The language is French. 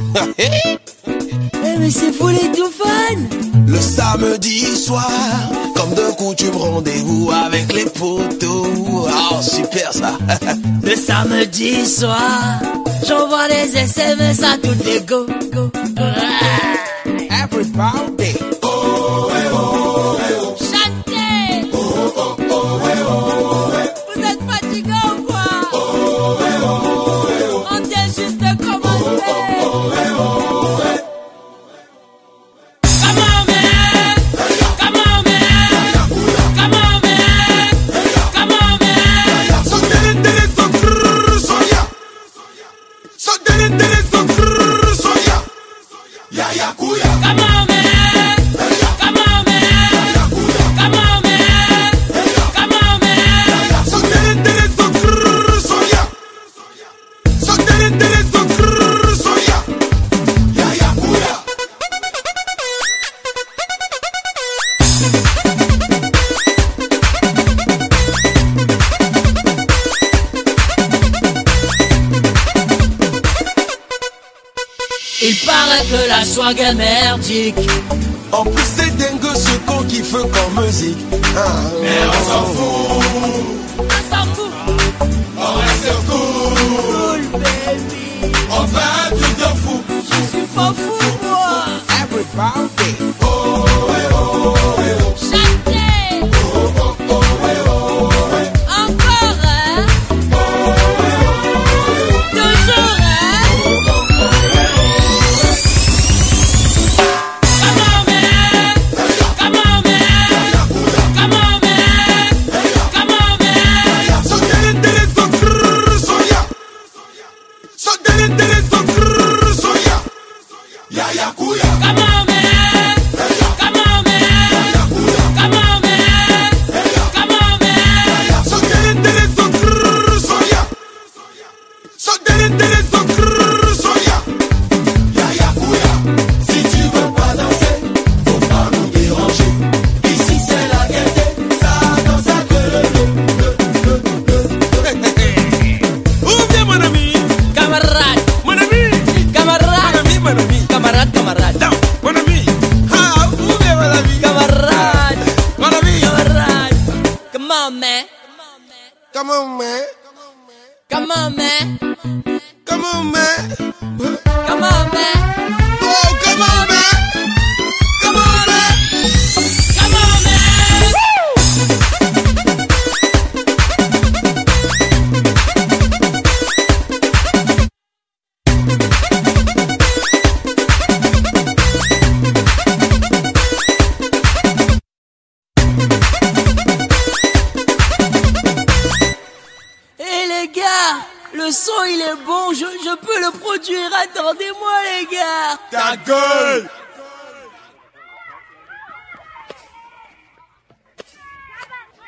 Mais c'est fou les tout fun. Le samedi soir, comme de coutume, rendez-vous avec les potos. Oh, super ça. Le samedi soir, j'envoie des SMS à toutes les go. Everybody. Chantez. Vous êtes fatigués ou quoi? On vient juste de commencer. Il paraît que la swag est merdique. En plus c'est dingue ce qu'on kiffe comme musique. Mais on s'en fout. On s'en fout. On reste cool. Baby. On fait un truc de fou. Je suis pas fou moi. Everybody. Chantez. Encore toujours Come on, man. Come on, man. Come on, man. Come on, man. Oh, come on, man. Come on, man. Come on, man. Le son il est bon, je peux le produire, attendez-moi les gars. Ta gueule.